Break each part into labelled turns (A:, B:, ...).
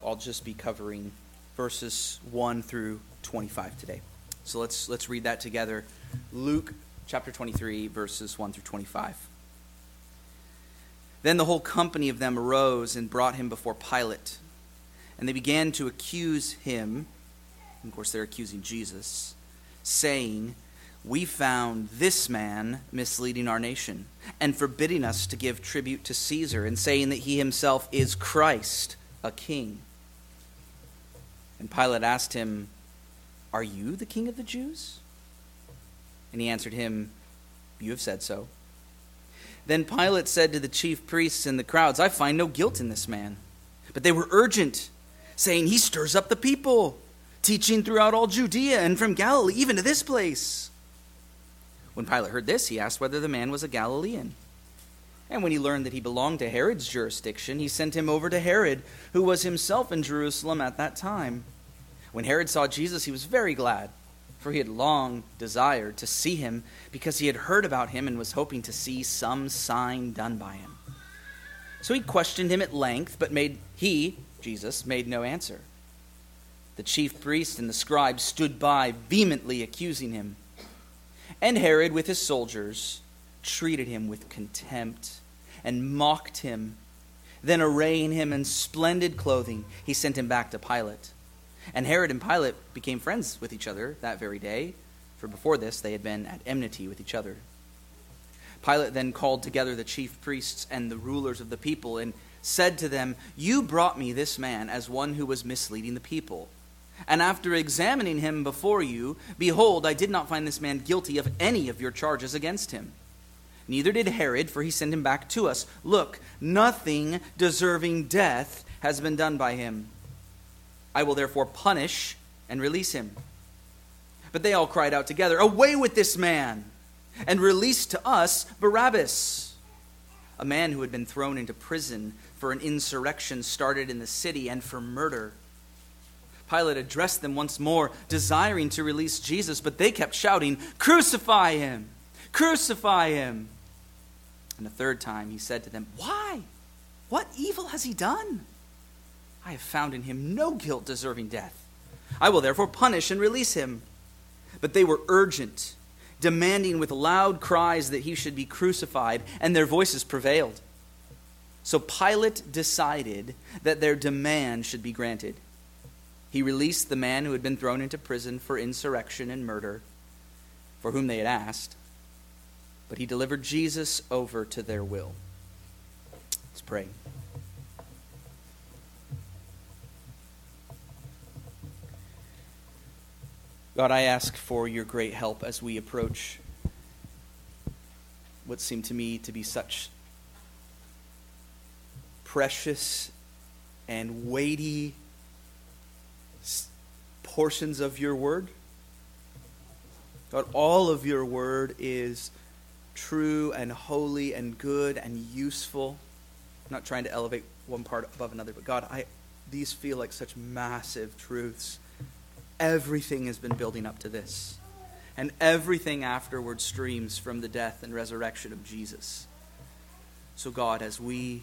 A: I'll just be covering verses 1 through 25 today. So let's read that together. Luke chapter 23, verses 1 through 25. Then the whole company of them arose and brought him before Pilate. And they began to accuse him, and of course they're accusing Jesus, saying, "We found this man misleading our nation and forbidding us to give tribute to Caesar, and saying that he himself is Christ, a king." And Pilate asked him, "Are you the king of the Jews?" And he answered him, "You have said so." Then Pilate said to the chief priests and the crowds, "I find no guilt in this man." But they were urgent, saying, "He stirs up the people, teaching throughout all Judea and from Galilee, even to this place." When Pilate heard this, he asked whether the man was a Galilean. And when he learned that he belonged to Herod's jurisdiction, he sent him over to Herod, who was himself in Jerusalem at that time. When Herod saw Jesus, he was very glad, for he had long desired to see him, because he had heard about him and was hoping to see some sign done by him. So he questioned him at length, but Jesus, made no answer. The chief priests and the scribes stood by, vehemently accusing him. And Herod, with his soldiers, treated him with contempt and mocked him. Then, arraying him in splendid clothing, he sent him back to Pilate. And Herod and Pilate became friends with each other that very day, for before this they had been at enmity with each other. Pilate then called together the chief priests and the rulers of the people and said to them, "You brought me this man as one who was misleading the people. And after examining him before you, behold, I did not find this man guilty of any of your charges against him. Neither did Herod, for he sent him back to us. Look, nothing deserving death has been done by him. I will therefore punish and release him." But they all cried out together, "Away with this man, and release to us Barabbas," a man who had been thrown into prison for an insurrection started in the city and for murder. Pilate addressed them once more, desiring to release Jesus, but they kept shouting, "Crucify him! Crucify him!" And a third time he said to them, "Why? What evil has he done? I have found in him no guilt deserving death. I will therefore punish and release him." But they were urgent, demanding with loud cries that he should be crucified, and their voices prevailed. So Pilate decided that their demand should be granted. He released the man who had been thrown into prison for insurrection and murder, for whom they had asked, but he delivered Jesus over to their will. Let's pray. God, I ask for your great help as we approach what seem to me to be such precious and weighty portions of your word. God, all of your word is true and holy and good and useful. I'm not trying to elevate one part above another, but God, these feel like such massive truths. Everything has been building up to this, and everything afterward streams from the death and resurrection of Jesus. So God, as we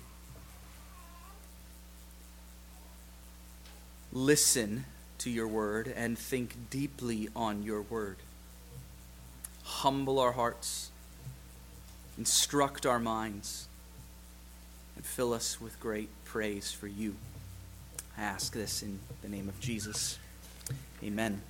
A: listen to your word and think deeply on your word, humble our hearts, instruct our minds, and fill us with great praise for you. I ask this in the name of Jesus. Amen.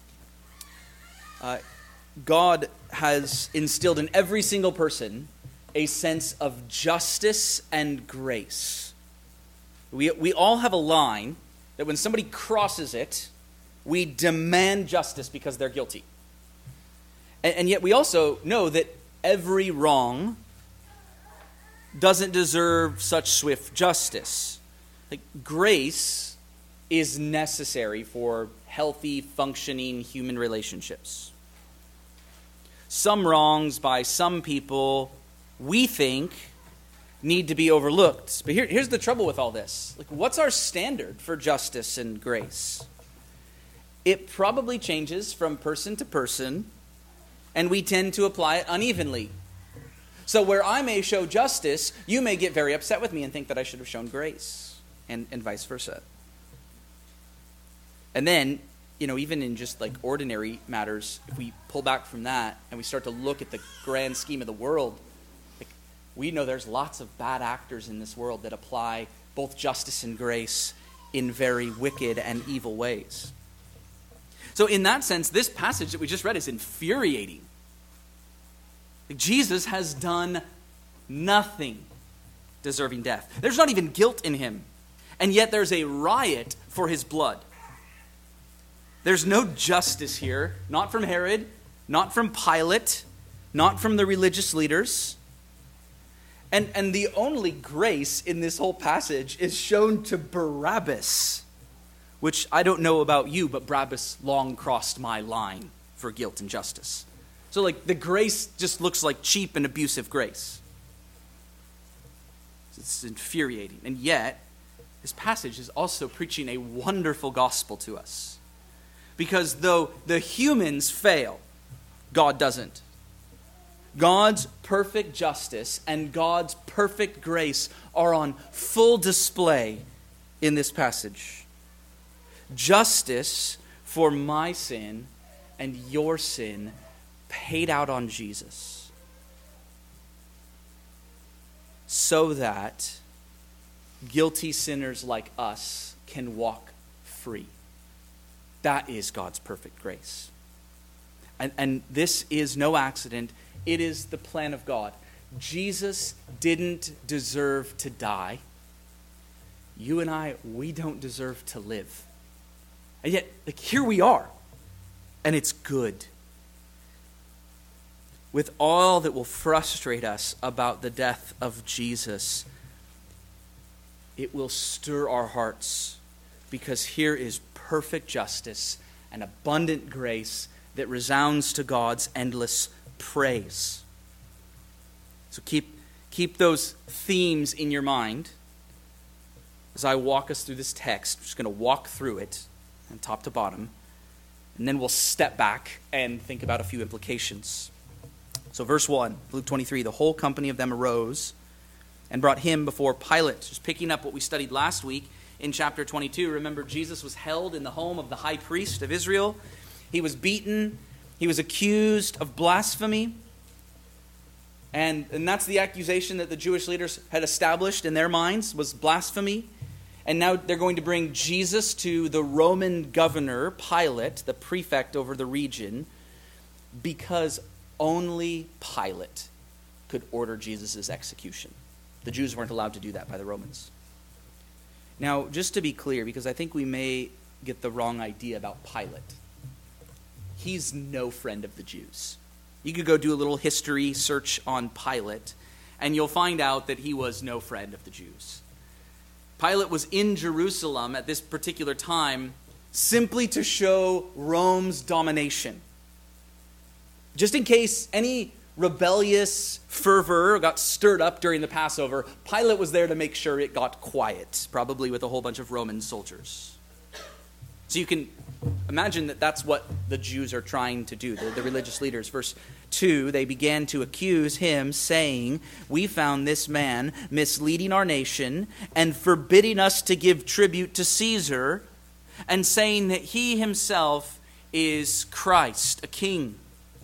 A: God has instilled in every single person a sense of justice and grace. We all have a line that when somebody crosses it, we demand justice because they're guilty. And yet we also know that every wrong doesn't deserve such swift justice. Like, grace is necessary for healthy, functioning human relationships. Some wrongs by some people, we think, need to be overlooked. But here's the trouble with all this. Like, what's our standard for justice and grace? It probably changes from person to person, and we tend to apply it unevenly. So where I may show justice, you may get very upset with me and think that I should have shown grace, and vice versa. And then, even in just like ordinary matters, if we pull back from that and we start to look at the grand scheme of the world, we know there's lots of bad actors in this world that apply both justice and grace in very wicked and evil ways. So in that sense, this passage that we just read is infuriating. Jesus has done nothing deserving death. There's not even guilt in him. And yet there's a riot for his blood. There's no justice here, not from Herod, not from Pilate, not from the religious leaders. And the only grace in this whole passage is shown to Barabbas, which I don't know about you, but Barabbas long crossed my line for guilt and justice. So the grace just looks like cheap and abusive grace. It's infuriating. And yet, this passage is also preaching a wonderful gospel to us. Because though the humans fail, God doesn't. God's perfect justice and God's perfect grace are on full display in this passage. Justice for my sin and your sin paid out on Jesus, so that guilty sinners like us can walk free. That is God's perfect grace. And this is no accident. It is the plan of God. Jesus didn't deserve to die. You and I, we don't deserve to live. And yet, here we are. And it's good. With all that will frustrate us about the death of Jesus, it will stir our hearts, because here is perfect justice and abundant grace that resounds to God's endless praise. So keep those themes in your mind as I walk us through this text. I'm just going to walk through it from top to bottom, and then we'll step back and think about a few implications. So verse 1, Luke 23, the whole company of them arose and brought him before Pilate. Just picking up what we studied last week in chapter 22. Remember, Jesus was held in the home of the high priest of Israel. He was beaten. He was accused of blasphemy. And that's the accusation that the Jewish leaders had established in their minds, was blasphemy. And now they're going to bring Jesus to the Roman governor, Pilate, the prefect over the region, because only Pilate could order Jesus' execution. The Jews weren't allowed to do that by the Romans. Now, just to be clear, because I think we may get the wrong idea about Pilate, he's no friend of the Jews. You could go do a little history search on Pilate, and you'll find out that he was no friend of the Jews. Pilate was in Jerusalem at this particular time simply to show Rome's domination. Just in case any rebellious fervor got stirred up during the Passover, Pilate was there to make sure it got quiet, probably with a whole bunch of Roman soldiers. So you can imagine that that's what the Jews are trying to do, the religious leaders. Verse 2, they began to accuse him, saying, "We found this man misleading our nation and forbidding us to give tribute to Caesar, and saying that he himself is Christ, a king."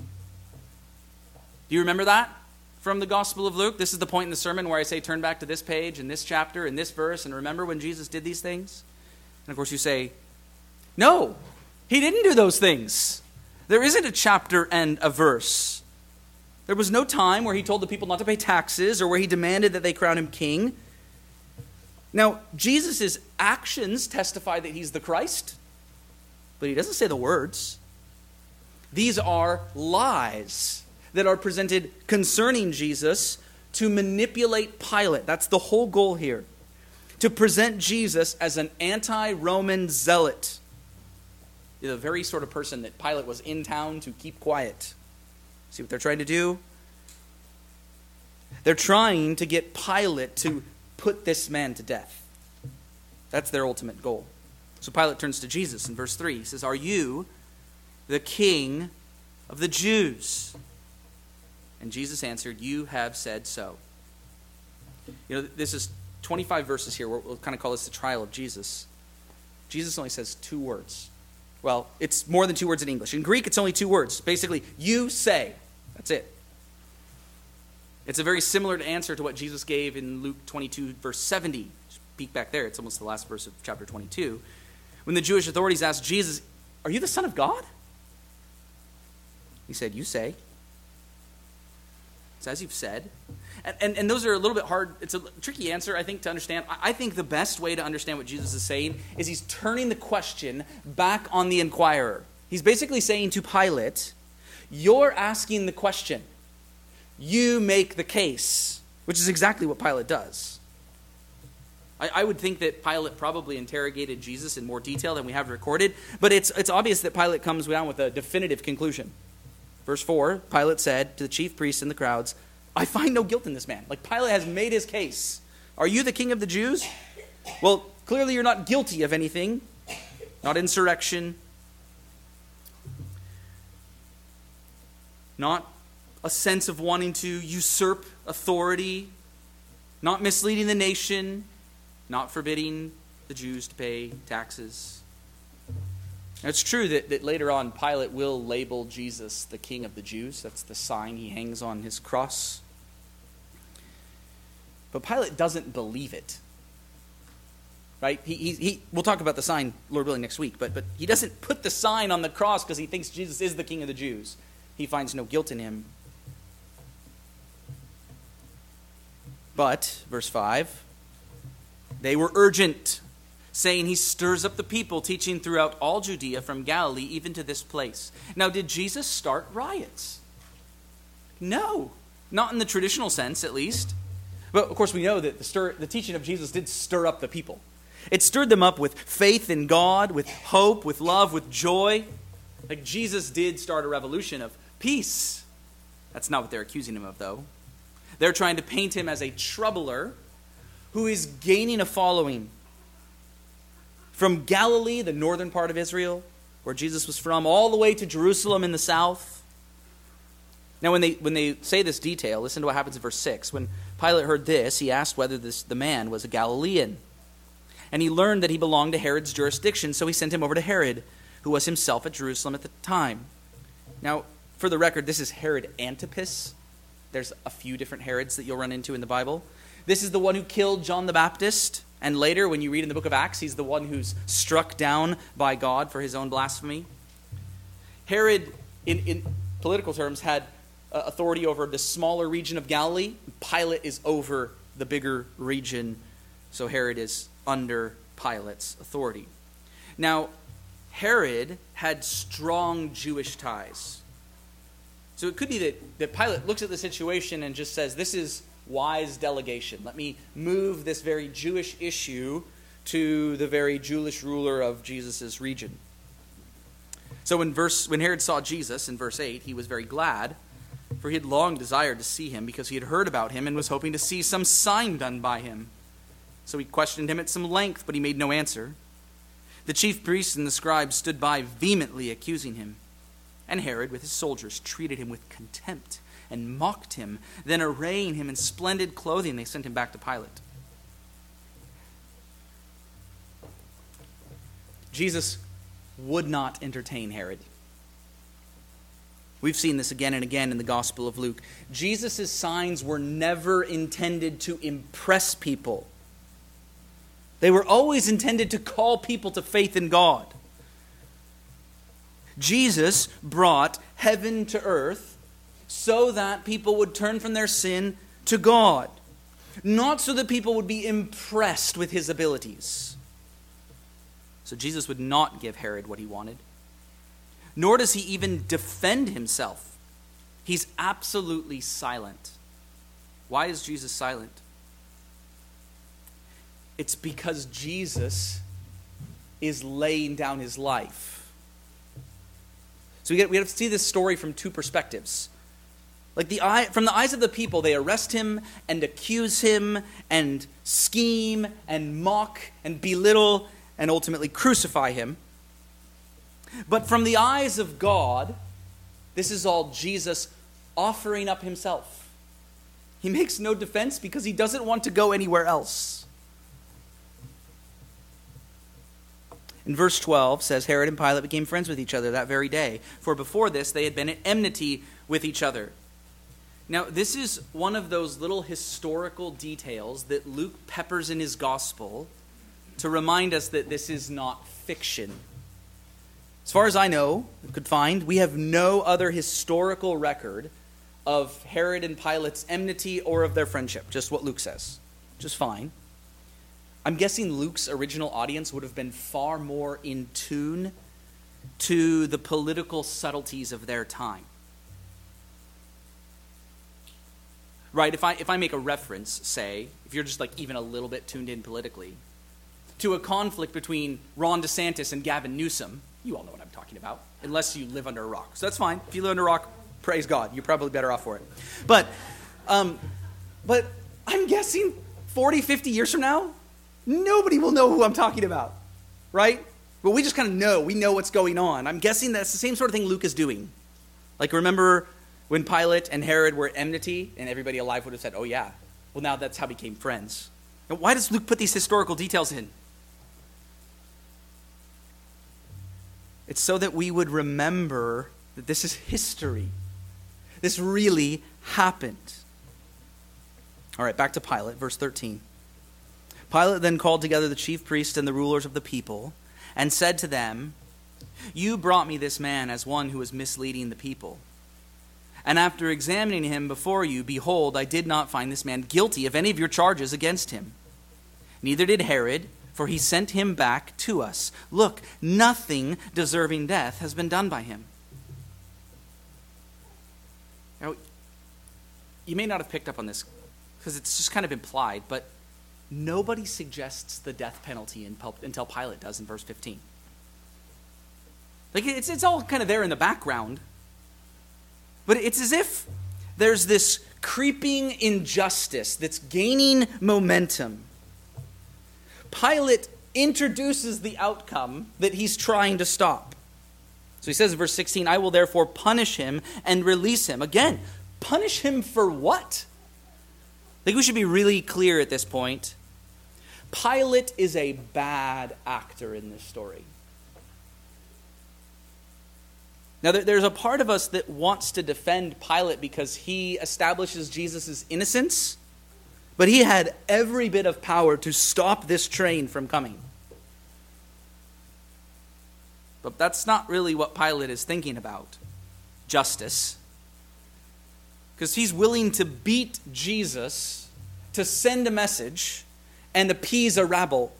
A: Do you remember that from the Gospel of Luke? This is the point in the sermon where I say, turn back to this page and this chapter and this verse, and remember when Jesus did these things? And of course you say, no, he didn't do those things. There isn't a chapter and a verse. There was no time where he told the people not to pay taxes or where he demanded that they crown him king. Now, Jesus' actions testify that he's the Christ, but he doesn't say the words. These are lies that are presented concerning Jesus to manipulate Pilate. That's the whole goal here. To present Jesus as an anti-Roman zealot. The very sort of person that Pilate was in town to keep quiet. See what they're trying to do? They're trying to get Pilate to put this man to death. That's their ultimate goal. So Pilate turns to Jesus in verse 3. He says, "Are you the king of the Jews?" And Jesus answered, "You have said so." This is 25 verses here. We'll kind of call this the trial of Jesus. Jesus only says 2 words. Well, it's more than 2 words in English. In Greek, it's only 2 words. Basically, you say. That's it. It's a very similar answer to what Jesus gave in Luke 22, verse 70. Just peek back there. It's almost the last verse of chapter 22. When the Jewish authorities asked Jesus, "Are you the Son of God?" He said, "You say." It's as you've said. And those are a little bit hard. It's a tricky answer, I think, to understand. I think the best way to understand what Jesus is saying is he's turning the question back on the inquirer. He's basically saying to Pilate, you're asking the question. You make the case, which is exactly what Pilate does. I would think that Pilate probably interrogated Jesus in more detail than we have recorded, but it's obvious that Pilate comes down with a definitive conclusion. Verse 4, Pilate said to the chief priests and the crowds, "I find no guilt in this man." Like, Pilate has made his case. "Are you the king of the Jews?" Well, clearly you're not guilty of anything. Not insurrection. Not a sense of wanting to usurp authority. Not misleading the nation. Not forbidding the Jews to pay taxes. Now, it's true that later on Pilate will label Jesus the King of the Jews. That's the sign he hangs on his cross. But Pilate doesn't believe it. Right? We'll talk about the sign, Lord willing, next week. But he doesn't put the sign on the cross because he thinks Jesus is the King of the Jews. He finds no guilt in him. But, verse 5, they were urgent, saying he stirs up the people, teaching throughout all Judea from Galilee even to this place. Now, did Jesus start riots? No, not in the traditional sense, at least. But, of course, we know that the teaching of Jesus did stir up the people. It stirred them up with faith in God, with hope, with love, with joy. Like, Jesus did start a revolution of peace. That's not what they're accusing him of, though. They're trying to paint him as a troubler who is gaining a following. From Galilee, the northern part of Israel, where Jesus was from, all the way to Jerusalem in the south. Now, when they say this detail, listen to what happens in verse 6. When Pilate heard this, he asked whether the man was a Galilean. And he learned that he belonged to Herod's jurisdiction, so he sent him over to Herod, who was himself at Jerusalem at the time. Now, for the record, this is Herod Antipas. There's a few different Herods that you'll run into in the Bible. This is the one who killed John the Baptist. And later, when you read in the book of Acts, he's the one who's struck down by God for his own blasphemy. Herod, in political terms, had authority over the smaller region of Galilee. Pilate is over the bigger region, so Herod is under Pilate's authority. Now, Herod had strong Jewish ties. So it could be that Pilate looks at the situation and just says, this is wise delegation. Let me move this very Jewish issue to the very Jewish ruler of Jesus' region. So when Herod saw Jesus in verse 8, he was very glad, for he had long desired to see him because he had heard about him and was hoping to see some sign done by him. So he questioned him at some length, but he made no answer. The chief priests and the scribes stood by vehemently accusing him. And Herod, with his soldiers, treated him with contempt and mocked him. Then, arraying him in splendid clothing, they sent him back to Pilate. Jesus would not entertain Herod. We've seen this again and again in the Gospel of Luke. Jesus' signs were never intended to impress people. They were always intended to call people to faith in God. Jesus brought heaven to earth so that people would turn from their sin to God, not so that people would be impressed with his abilities. So Jesus would not give Herod what he wanted, nor does he even defend himself. He's absolutely silent. Why is Jesus silent? It's because Jesus is laying down his life. So we have to see this story from two perspectives. From the eyes of the people, they arrest him and accuse him and scheme and mock and belittle and ultimately crucify him. But from the eyes of God, this is all Jesus offering up himself. He makes no defense because he doesn't want to go anywhere else. In verse 12 says, Herod and Pilate became friends with each other that very day, for before this they had been at enmity with each other. Now, this is one of those little historical details that Luke peppers in his gospel to remind us that this is not fiction. As far as I know, could find, we have no other historical record of Herod and Pilate's enmity or of their friendship, just what Luke says. Just fine. I'm guessing Luke's original audience would have been far more in tune to the political subtleties of their time. Right, if I make a reference, say, if you're just like even a little bit tuned in politically, to a conflict between Ron DeSantis and Gavin Newsom, you all know what I'm talking about, unless you live under a rock. So that's fine. If you live under a rock, praise God. You're probably better off for it. But I'm guessing 40, 50 years from now, nobody will know who I'm talking about, right? But we just kind of know. We know what's going on. I'm guessing that's the same sort of thing Luke is doing. Like, remember when Pilate and Herod were at enmity, and everybody alive would have said, oh yeah, well now that's how we became friends. Now, why does Luke put these historical details in? It's so that we would remember that this is history. This really happened. All right, back to Pilate, verse 13. Pilate then called together the chief priests and the rulers of the people and said to them, you brought me this man as one who was misleading the people. And after examining him before you, behold, I did not find this man guilty of any of your charges against him. Neither did Herod, for he sent him back to us. Look, nothing deserving death has been done by him. Now, you may not have picked up on this because it's just kind of implied, but nobody suggests the death penalty until Pilate does in verse 15. Like, it's all kind of there in the background. But it's as if there's this creeping injustice that's gaining momentum. Pilate introduces the outcome that he's trying to stop. So he says in verse 16, I will therefore punish him and release him. Again, punish him for what? I think we should be really clear at this point. Pilate is a bad actor in this story. Now, there's a part of us that wants to defend Pilate because he establishes Jesus' innocence, but he had every bit of power to stop this train from coming. But that's not really what Pilate is thinking about. Justice. Because he's willing to beat Jesus to send a message and appease a rabble.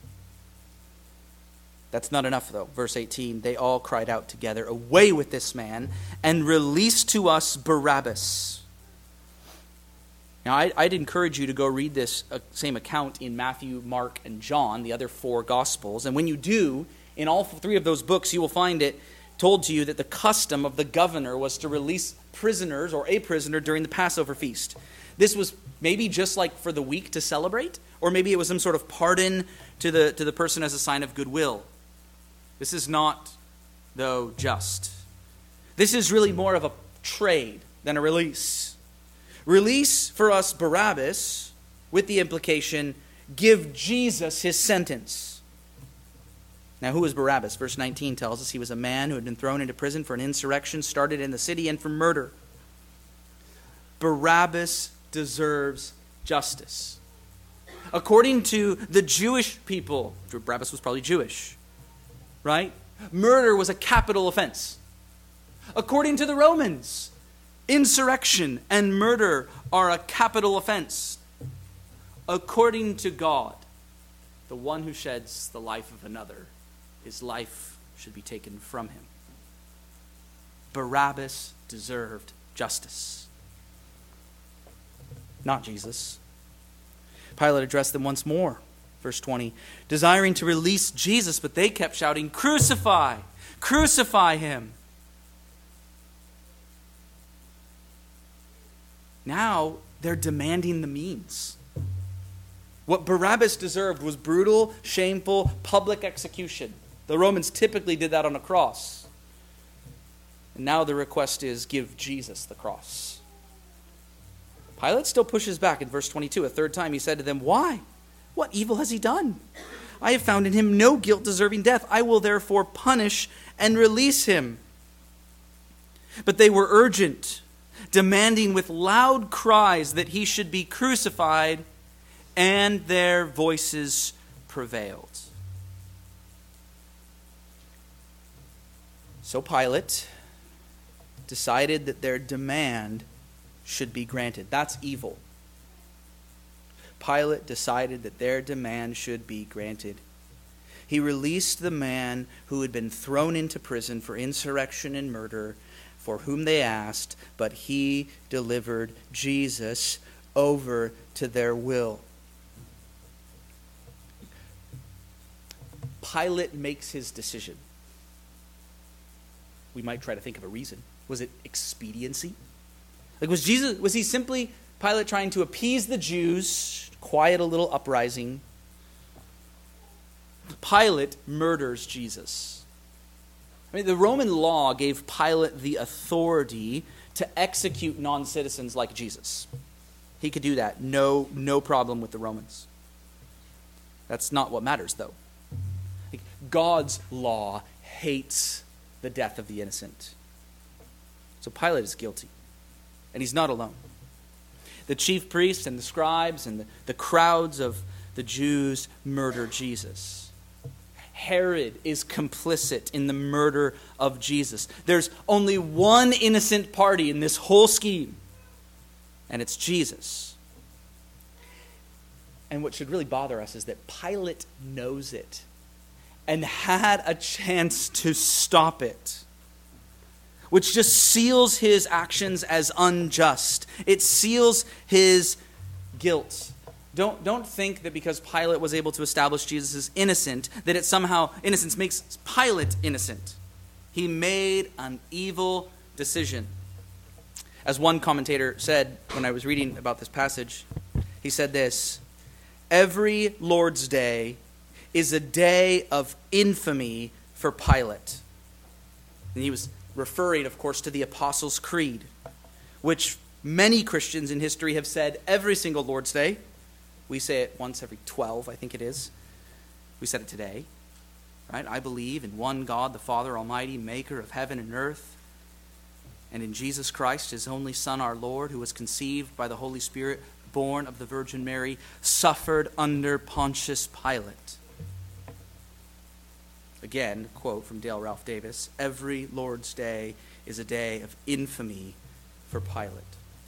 A: That's not enough, though. Verse 18, they all cried out together, away with this man, and release to us Barabbas. Now, I'd encourage you to go read this same account in Matthew, Mark, and John, the other four Gospels. And when you do, in all three of those books, you will find it told to you that the custom of the governor was to release prisoners or a prisoner during the Passover feast. This was maybe just like for the week to celebrate, or maybe it was some sort of pardon to the person as a sign of goodwill. This is not, though, just. This is really more of a trade than a release. Release for us Barabbas with the implication, give Jesus his sentence. Now, who is Barabbas? Verse 19 tells us he was a man who had been thrown into prison for an insurrection started in the city and for murder. Barabbas deserves justice. According to the Jewish people, Barabbas was probably Jewish, right? Murder was a capital offense. According to the Romans, insurrection and murder are a capital offense. According to God, the one who sheds the life of another, his life should be taken from him. Barabbas deserved justice, not Jesus. Pilate addressed them once more. Verse 20, desiring to release Jesus, but they kept shouting, crucify, crucify him. Now they're demanding the means. What Barabbas deserved was brutal, shameful, public execution. The Romans typically did that on a cross. And now the request is, give Jesus the cross. Pilate still pushes back in verse 22. A third time he said to them, why? What evil has he done? I have found in him no guilt deserving death. I will therefore punish and release him." But they were urgent, demanding with loud cries that he should be crucified, and their voices prevailed. So Pilate decided that their demand should be granted. That's evil. Pilate decided that their demand should be granted. He released the man who had been thrown into prison for insurrection and murder, for whom they asked, but he delivered Jesus over to their will. Pilate makes his decision. We might try to think of a reason. Was it expediency? Was he simply Pilate trying to appease the Jews, quiet a little uprising? Pilate murders Jesus. The Roman law gave Pilate the authority to execute non-citizens like Jesus. He could do that. No problem with the Romans. That's not what matters, though. God's law hates the death of the innocent. So Pilate is guilty. And he's not alone. The chief priests and the scribes and the crowds of the Jews murder Jesus. Herod is complicit in the murder of Jesus. There's only one innocent party in this whole scheme, and it's Jesus. And what should really bother us is that Pilate knows it and had a chance to stop it, which just seals his actions as unjust. It seals his guilt. Don't think that because Pilate was able to establish Jesus as innocent, that it somehow, innocence makes Pilate innocent. He made an evil decision. As one commentator said when I was reading about this passage, he said this: "Every Lord's Day is a day of infamy for Pilate." And he was referring, of course, to the Apostles' Creed, which many Christians in history have said every single Lord's Day. We say it once every 12, I think it is. We said it today. Right? "I believe in one God, the Father Almighty, maker of heaven and earth, and in Jesus Christ, his only Son, our Lord, who was conceived by the Holy Spirit, born of the Virgin Mary, suffered under Pontius Pilate." Again, quote from Dale Ralph Davis: "Every Lord's Day is a day of infamy for Pilate."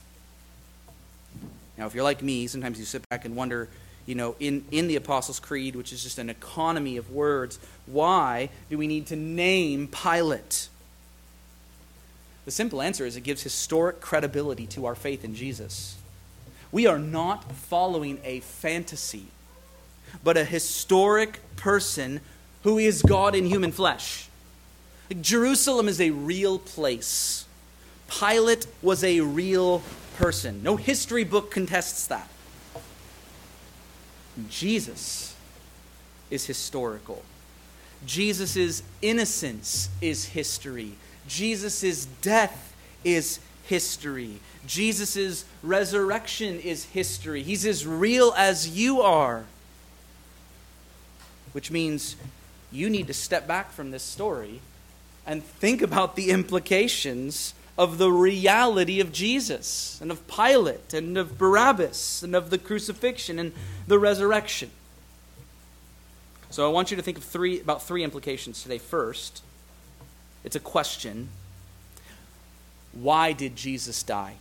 A: Now, if you're like me, sometimes you sit back and wonder, in the Apostles' Creed, which is just an economy of words, why do we need to name Pilate? The simple answer is it gives historic credibility to our faith in Jesus. We are not following a fantasy, but a historic person who is God in human flesh. Jerusalem is a real place. Pilate was a real person. No history book contests that. Jesus is historical. Jesus' innocence is history. Jesus' death is history. Jesus' resurrection is history. He's as real as you are. Which means you need to step back from this story and think about the implications of the reality of Jesus and of Pilate and of Barabbas and of the crucifixion and the resurrection. So I want you to think of about three implications today. First, it's a question. Why did Jesus die?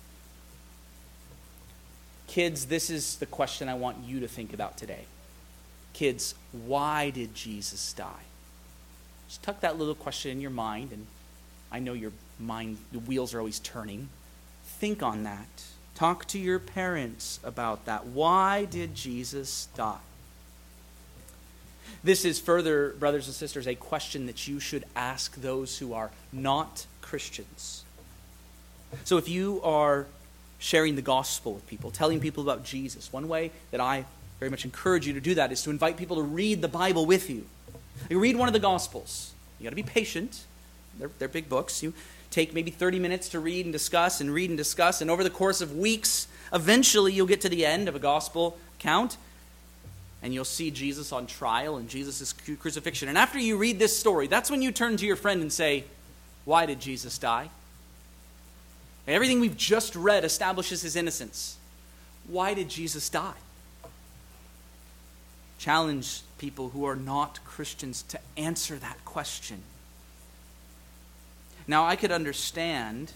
A: Kids, this is the question I want you to think about today. Kids, why did Jesus die? Just tuck that little question in your mind, and I know your mind, the wheels are always turning. Think on that. Talk to your parents about that. Why did Jesus die? This is further, brothers and sisters, a question that you should ask those who are not Christians. So if you are sharing the gospel with people, telling people about Jesus, one way that I very much encourage you to do that is to invite people to read the Bible with you. You read one of the Gospels. You got to be patient. They're big books. You take maybe 30 minutes to read and discuss, and over the course of weeks, eventually you'll get to the end of a gospel account, and you'll see Jesus on trial and Jesus' crucifixion. And after you read this story, that's when you turn to your friend and say, why did Jesus die? Everything we've just read establishes his innocence. Why did Jesus die? Challenge people who are not Christians to answer that question. Now, I could understand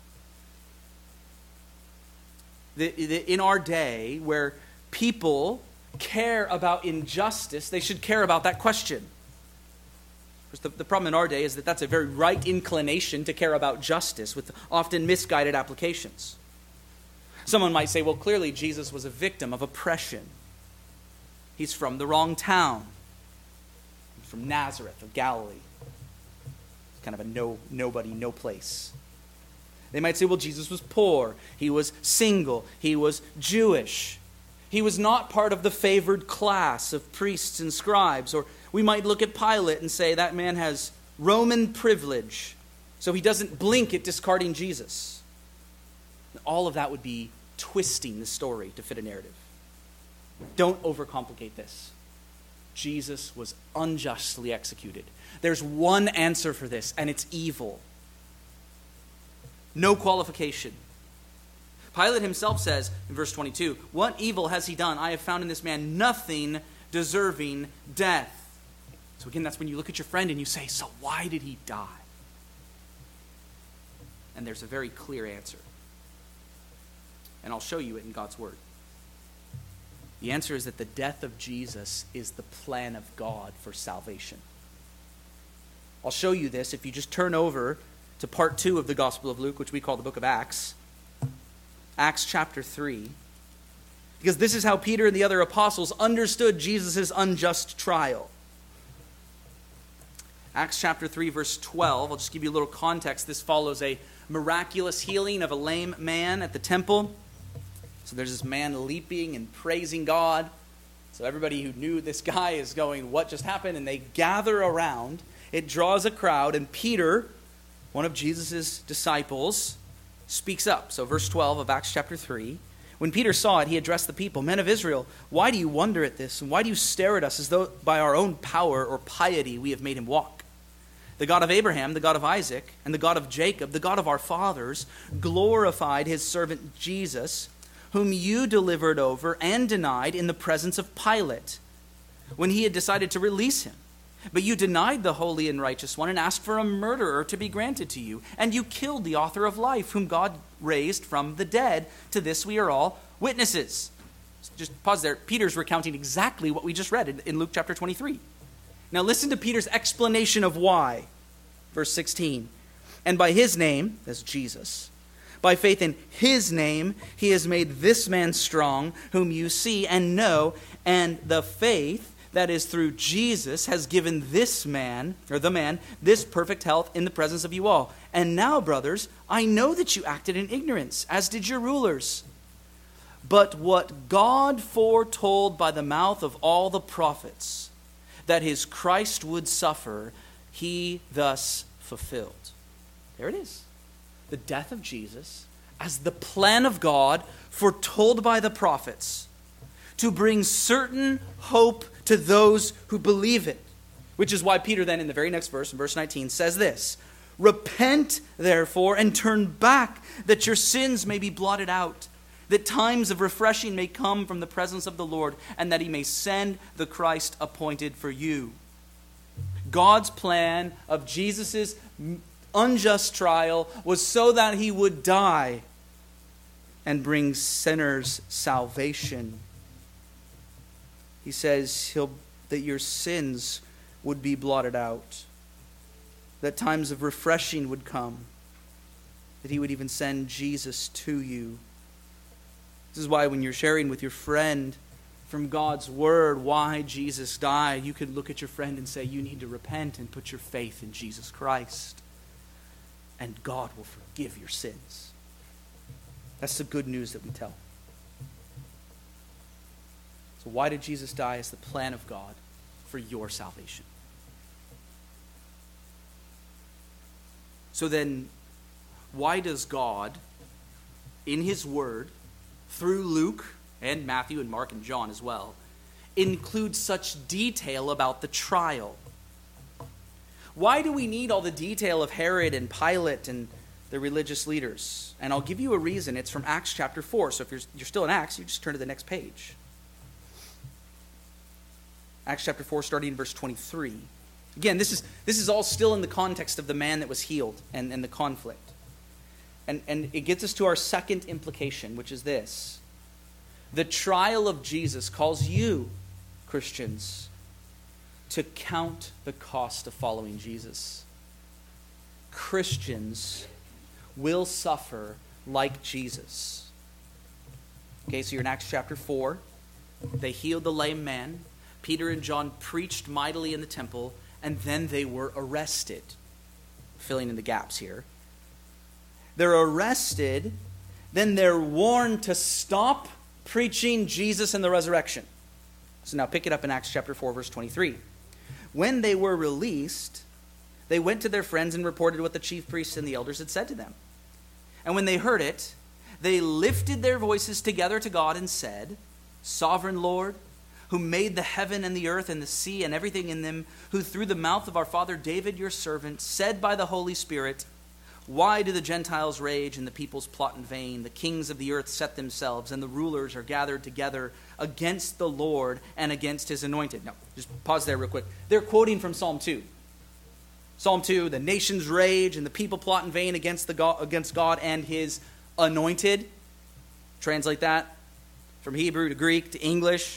A: that in our day where people care about injustice, they should care about that question. The problem in our day is that that's a very right inclination to care about justice with often misguided applications. Someone might say, well, clearly Jesus was a victim of oppression. He's from the wrong town. He's from Nazareth of Galilee. It's kind of a nobody, no place. They might say, well, Jesus was poor. He was single. He was Jewish. He was not part of the favored class of priests and scribes. Or we might look at Pilate and say that man has Roman privilege, so he doesn't blink at discarding Jesus. All of that would be twisting the story to fit a narrative. Don't overcomplicate this. Jesus was unjustly executed. There's one answer for this, and it's evil. No qualification. Pilate himself says in verse 22, what evil has he done? I have found in this man nothing deserving death. So again, that's when you look at your friend and you say, so why did he die? And there's a very clear answer. And I'll show you it in God's word. The answer is that the death of Jesus is the plan of God for salvation. I'll show you this if you just turn over to part 2 of the Gospel of Luke, which we call the book of Acts. Acts chapter 3. Because this is how Peter and the other apostles understood Jesus' unjust trial. Acts chapter 3, verse 12. I'll just give you a little context. This follows a miraculous healing of a lame man at the temple. So there's this man leaping and praising God. So everybody who knew this guy is going, what just happened? And they gather around. It draws a crowd. And Peter, one of Jesus' disciples, speaks up. So verse 12 of Acts chapter 3. When Peter saw it, he addressed the people. Men of Israel, why do you wonder at this? And why do you stare at us as though by our own power or piety we have made him walk? The God of Abraham, the God of Isaac, and the God of Jacob, the God of our fathers, glorified his servant Jesus, whom you delivered over and denied in the presence of Pilate, when he had decided to release him. But you denied the holy and righteous one and asked for a murderer to be granted to you. And you killed the author of life, whom God raised from the dead. To this we are all witnesses. Just pause there. Peter's recounting exactly what we just read in Luke chapter 23. Now listen to Peter's explanation of why. Verse 16. And by his name, that's Jesus, by faith in his name, he has made this man strong, whom you see and know, and the faith that is through Jesus has given this man, or the man, this perfect health in the presence of you all. And now, brothers, I know that you acted in ignorance, as did your rulers. But what God foretold by the mouth of all the prophets, that his Christ would suffer, he thus fulfilled. There it is. The death of Jesus as the plan of God foretold by the prophets to bring certain hope to those who believe it. Which is why Peter then in the very next verse, in verse 19, says this, repent therefore and turn back, that your sins may be blotted out, that times of refreshing may come from the presence of the Lord, and that he may send the Christ appointed for you. God's plan of Jesus' unjust trial was so that he would die and bring sinners salvation. He says that your sins would be blotted out, that times of refreshing would come, that he would even send Jesus to you. This is why when you're sharing with your friend from God's word why Jesus died, you could look at your friend and say, you need to repent and put your faith in Jesus Christ, and God will forgive your sins. That's the good news that we tell. So why did Jesus die? As the plan of God for your salvation. So then, why does God, in his word, through Luke and Matthew and Mark and John as well, include such detail about the trial? Why do we need all the detail of Herod and Pilate and the religious leaders? And I'll give you a reason. It's from Acts chapter 4. So if you're still in Acts, you just turn to the next page. Acts chapter 4, starting in verse 23. Again, this is all still in the context of the man that was healed and the conflict. And it gets us to our second implication, which is this. The trial of Jesus calls you, Christians, to count the cost of following Jesus. Christians will suffer like Jesus. Okay, so you're in Acts chapter 4. They healed the lame man. Peter and John preached mightily in the temple, and then they were arrested. Filling in the gaps here. They're arrested, then they're warned to stop preaching Jesus and the resurrection. So now pick it up in Acts chapter 4, verse 23. When they were released, they went to their friends and reported what the chief priests and the elders had said to them. And when they heard it, they lifted their voices together to God and said, Sovereign Lord, who made the heaven and the earth and the sea and everything in them, who through the mouth of our father David your servant said by the Holy Spirit, why do the Gentiles rage and the peoples plot in vain? The kings of the earth set themselves, and the rulers are gathered together against the Lord and against his anointed. Now, just pause there real quick. They're quoting from Psalm 2. Psalm 2, the nations rage and the people plot in vain against God and his anointed. Translate that from Hebrew to Greek to English.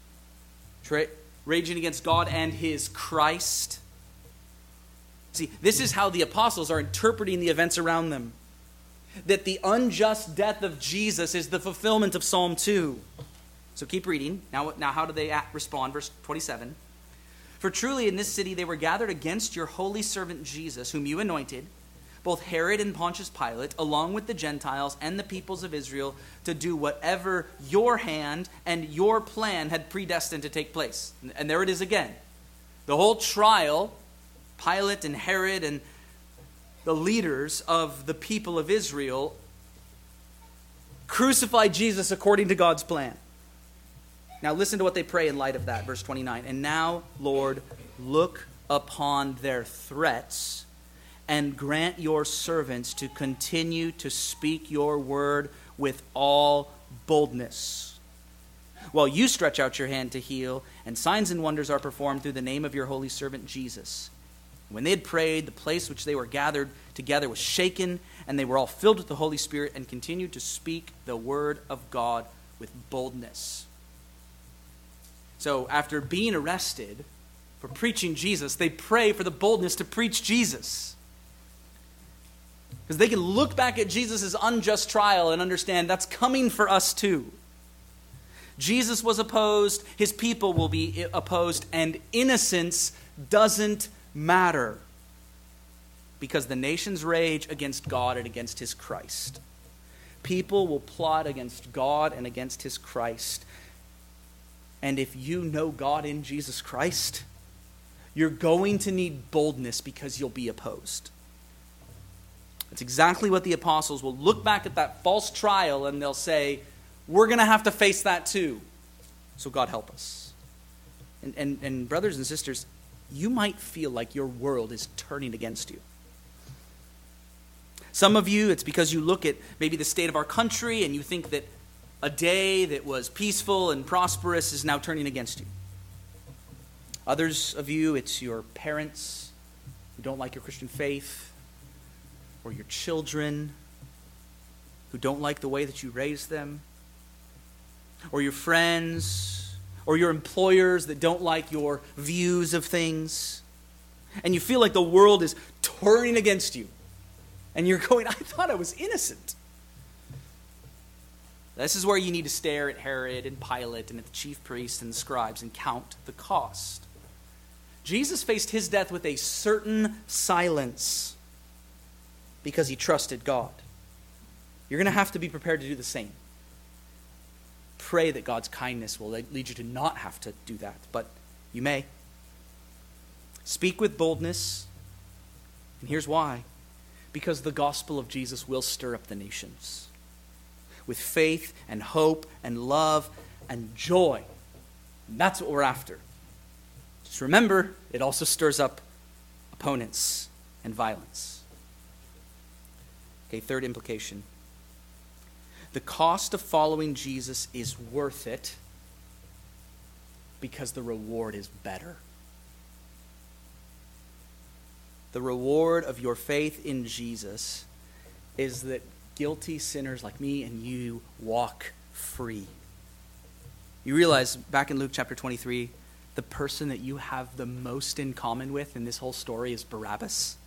A: Raging against God and his Christ. See, this is how the apostles are interpreting the events around them. That the unjust death of Jesus is the fulfillment of Psalm 2. So keep reading. Now how do they respond? Verse 27. For truly in this city they were gathered against your holy servant Jesus, whom you anointed, both Herod and Pontius Pilate, along with the Gentiles and the peoples of Israel, to do whatever your hand and your plan had predestined to take place. And there it is again. The whole trial, Pilate and Herod and the leaders of the people of Israel crucified Jesus according to God's plan. Now listen to what they pray in light of that. Verse 29. And now, Lord, look upon their threats and grant your servants to continue to speak your word with all boldness. While you stretch out your hand to heal, and signs and wonders are performed through the name of your holy servant Jesus. When they had prayed, the place which they were gathered together was shaken, and they were all filled with the Holy Spirit and continued to speak the word of God with boldness. So after being arrested for preaching Jesus, they pray for the boldness to preach Jesus. Because they can look back at Jesus' unjust trial and understand that's coming for us too. Jesus was opposed, his people will be opposed, and innocence doesn't matter. Because the nations rage against God and against his Christ. People will plot against God and against his Christ. And if you know God in Jesus Christ, you're going to need boldness because you'll be opposed. That's exactly what the apostles will look back at that false trial and they'll say, we're going to have to face that too. So God help us. And brothers and sisters, you might feel like your world is turning against you. Some of you, it's because you look at maybe the state of our country and you think that a day that was peaceful and prosperous is now turning against you. Others of you, it's your parents who don't like your Christian faith, or your children who don't like the way that you raise them, or your friends, or your employers that don't like your views of things, and you feel like the world is turning against you, and you're going, I thought I was innocent. This is where you need to stare at Herod and Pilate and at the chief priests and the scribes and count the cost. Jesus faced his death with a certain silence because he trusted God. You're going to have to be prepared to do the same. Pray that God's kindness will lead you to not have to do that, but you may. Speak with boldness, and here's why. Because the gospel of Jesus will stir up the nations with faith and hope and love and joy And that's what we're after. Just remember, it also stirs up opponents and violence. Okay, third implication. The cost of following Jesus is worth it because the reward is better. The reward of your faith in Jesus is that guilty sinners like me and you walk free. You realize back in Luke chapter 23, the person that you have the most in common with in this whole story is Barabbas.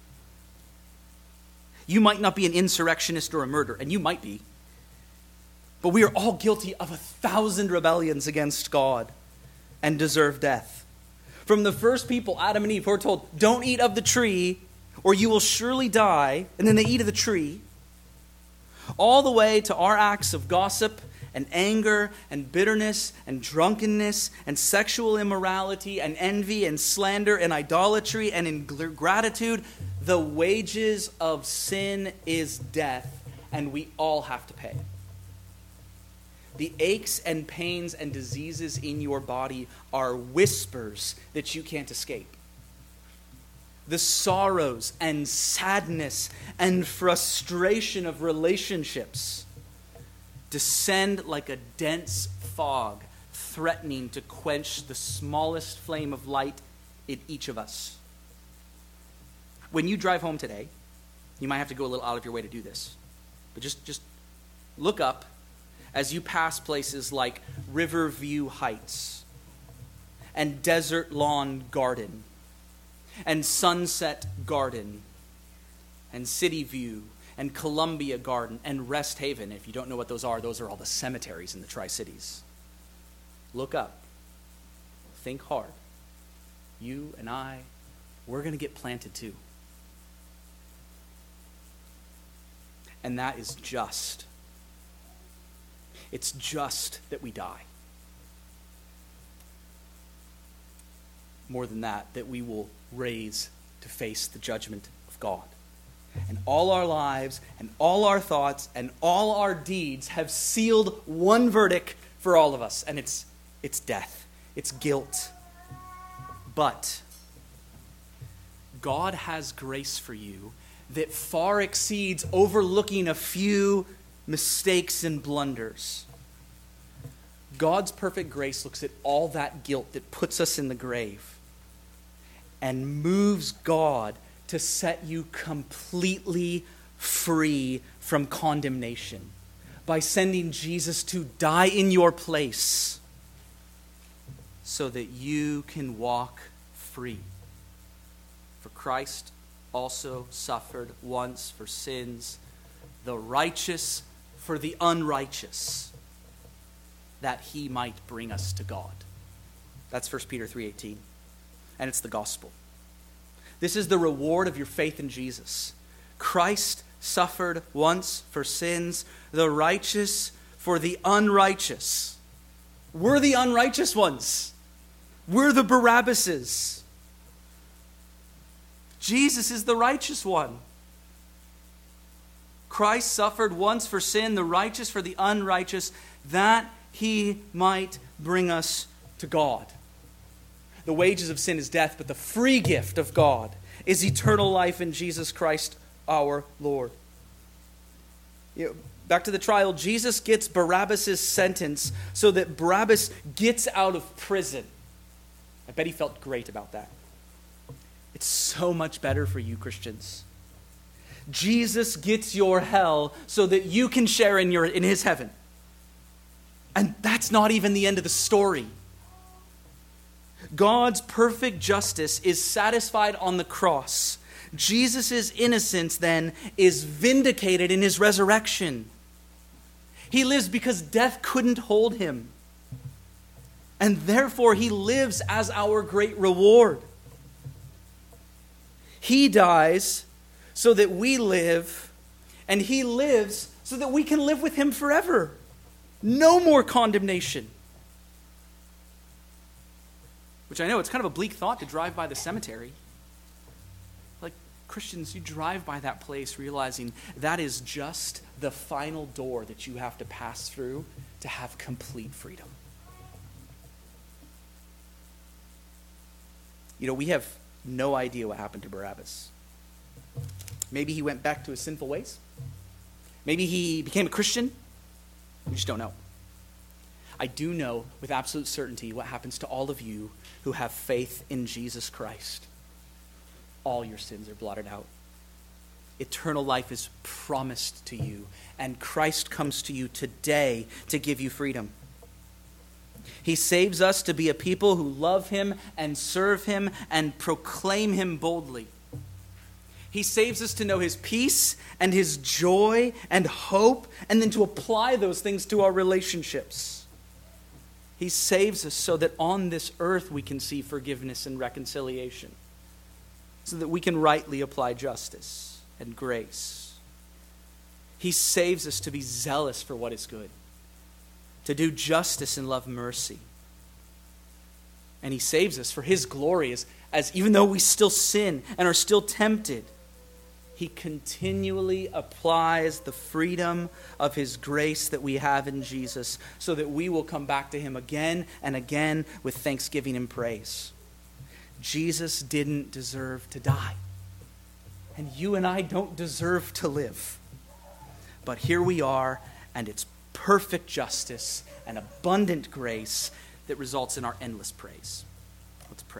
A: You might not be an insurrectionist or a murderer, and you might be, but we are all guilty of 1,000 rebellions against God and deserve death. From the first people, Adam and Eve, who are told, don't eat of the tree or you will surely die, and then they eat of the tree, all the way to our acts of gossip and anger and bitterness and drunkenness and sexual immorality and envy and slander and idolatry and ingratitude. The wages of sin is death, and we all have to pay. The aches and pains and diseases in your body are whispers that you can't escape. The sorrows and sadness and frustration of relationships descend like a dense fog, threatening to quench the smallest flame of light in each of us. When you drive home today, you might have to go a little out of your way to do this, but just look up as you pass places like Riverview Heights and Desert Lawn Garden and Sunset Garden and City View and Columbia Garden and Rest Haven. If you don't know what those are all the cemeteries in the Tri-Cities. Look up. Think hard. You and I, we're going to get planted too. And that is just. It's just that we die. More than that we will raise to face the judgment of God. And all our lives and all our thoughts and all our deeds have sealed one verdict for all of us, and it's death. It's guilt. But God has grace for you that far exceeds overlooking a few mistakes and blunders. God's perfect grace looks at all that guilt that puts us in the grave and moves God to set you completely free from condemnation by sending Jesus to die in your place so that you can walk free. For Christ also suffered once for sins, the righteous for the unrighteous, that he might bring us to God. That's 1 Peter 3:18. And it's the gospel. This is the reward of your faith in Jesus. Christ suffered once for sins, the righteous for the unrighteous. We're the unrighteous ones. We're the Barabbases. Jesus is the righteous one. Christ suffered once for sin, the righteous for the unrighteous, that he might bring us to God. The wages of sin is death, but the free gift of God is eternal life in Jesus Christ our Lord. Back to the trial, Jesus gets Barabbas' sentence so that Barabbas gets out of prison. I bet he felt great about that. It's so much better for you, Christians. Jesus gets your hell so that you can share in his heaven. And that's not even the end of the story. God's perfect justice is satisfied on the cross. Jesus' innocence then is vindicated in his resurrection. He lives because death couldn't hold him. And therefore he lives as our great reward. He dies so that we live, and he lives so that we can live with him forever. No more condemnation. Which I know, it's kind of a bleak thought to drive by the cemetery. Like, Christians, you drive by that place realizing that is just the final door that you have to pass through to have complete freedom. We have no idea what happened to Barabbas. Maybe he went back to his sinful ways. Maybe he became a Christian. We just don't know. I do know with absolute certainty what happens to all of you who have faith in Jesus Christ. All your sins are blotted out. Eternal life is promised to you, and Christ comes to you today to give you freedom. He saves us to be a people who love him and serve him and proclaim him boldly. He saves us to know his peace and his joy and hope, and then to apply those things to our relationships. He saves us so that on this earth we can see forgiveness and reconciliation, so that we can rightly apply justice and grace. He saves us to be zealous for what is good, to do justice and love mercy. And he saves us for his glory as even though we still sin and are still tempted, he continually applies the freedom of his grace that we have in Jesus so that we will come back to him again and again with thanksgiving and praise. Jesus didn't deserve to die. And you and I don't deserve to live. But here we are, and it's perfect justice and abundant grace that results in our endless praise. Let's pray.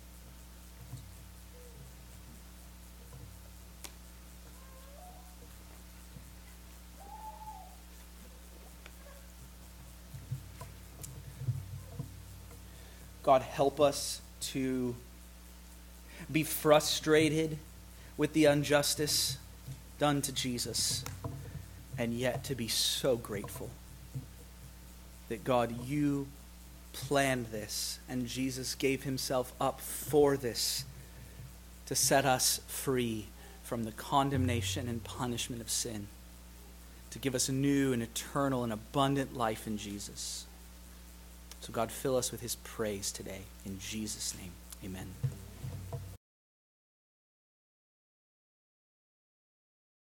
A: God, help us to be frustrated with the injustice done to Jesus, and yet to be so grateful that, God, you planned this, and Jesus gave himself up for this to set us free from the condemnation and punishment of sin, to give us a new and eternal and abundant life in Jesus. So God, fill us with his praise today. In Jesus' name, amen.